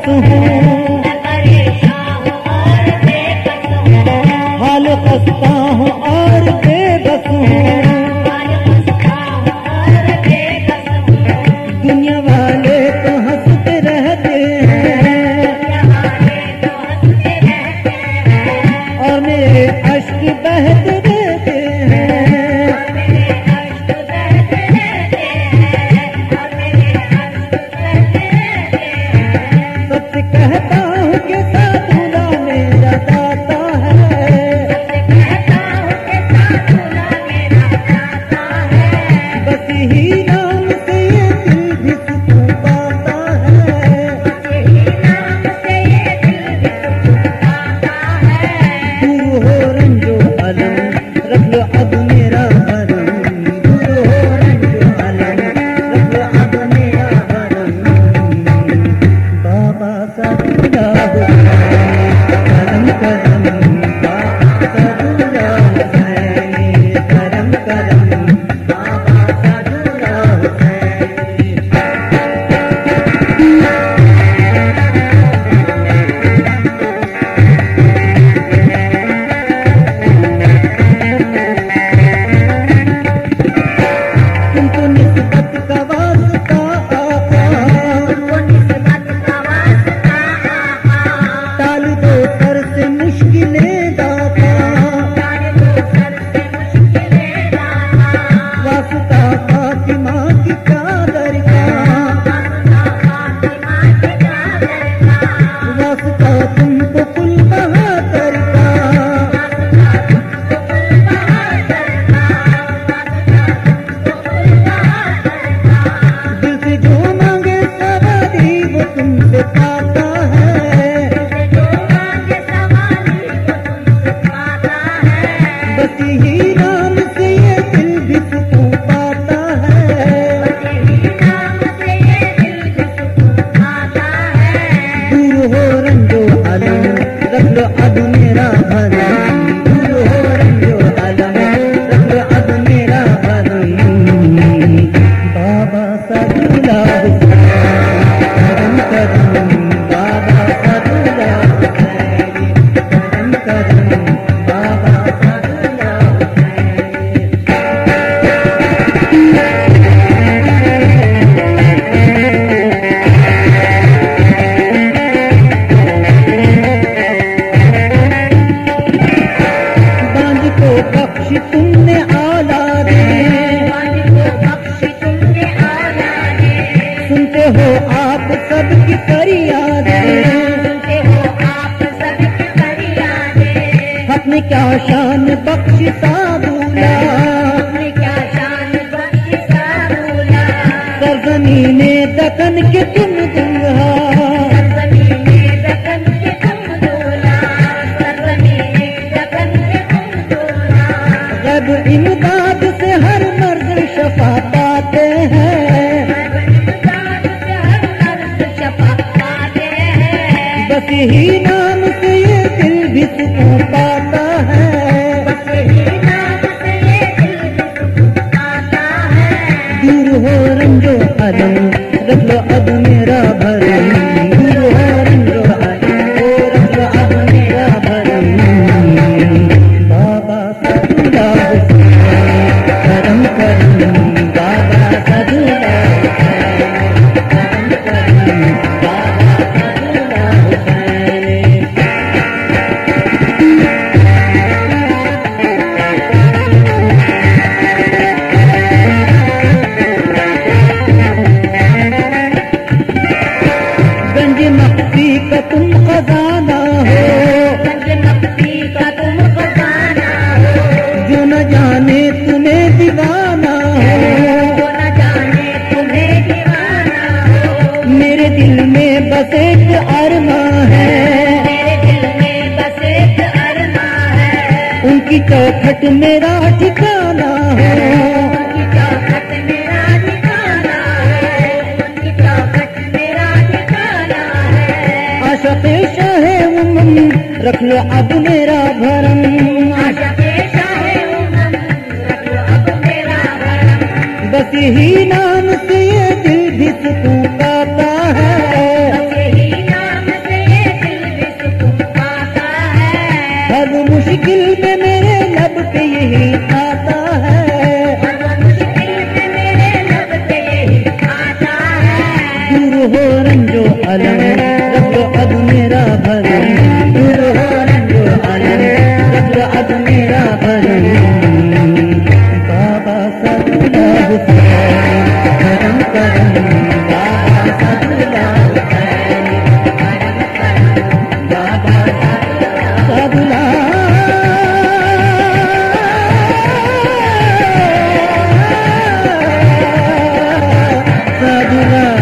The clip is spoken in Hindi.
बेबस हूँ, हाल खस्ता हूँ और बेबस हूँ। दुनिया वाले तो हंसते रहते हैं और मेरे अश्क बहते रहते हैं। सबसे कहता हूँ कि साधुला मेरा दाता है, बस ही नाम से ये दिल भी सुकून पाता है। दूर हो रंजो अलम, रख लो अब मेरा भरम। दूर हो रंजो अलम, रख लो अब मेरा भरम। बाबा साधुला करम करम, बाबा साधुला करम करम, बाबा साधुला तुमको निस्बत का वास्ता टाल दो सर से मुश्किलें दाता। वास्ता फातिमा की चादर का, वास्ता तुमको कुल बहादुर का। दिल से जो मांगे सवारी वो तुमसे पाता है, बस यही नाम से ये दिल भी सुकून पाता है। दूर हो रंजो अलम, रख लो अब मेरा भरम। दूर हो रंजो अलम, रख लो अब मेरा भरम। बाबा साधुला करम करम, बाबा साधुला करम करम, बाबा साधुला। बांझ को बख्शी तुमने औलादे, सुनते हो आप सबकी फरियादें। अपने क्या शान बख्शी साबूला, सरजमीने दकन के तुम दूल्हा। जब इमदाद से हर मर्द शफा पाते हैं, बस यही नाम से ये दिल भी सुकून पाता है। दूर हो रंजो अलम, रख लो अब मेरा भरम। दूर हो रंजो अलम, रख लो अब मेरा भरम। बाबा साधुला करम करम, बाबा साधुला करम करम, बाबा साधुला हुसैन। गंज मक्सी का तुम खजाना हो, जो न जाने तुम्हें दीवाना हो। मेरे दिल में बस एक अरमा है, उनकी चौखट मेरा ठिकाना हो। आशिक़ शाहे उम्म, रख लो अब मेरा भरम। बस यही नाम से ये दिल भी सुकून पाता है। अलम रख लो अब मेरा भरम दूर हो रंजो अलम रख लो अब मेरा भरम बाबा सदुल्ला हुसैन करम करम बाबा सदुल्ला हुसैन बाबा सदुल्ला सदुल्ला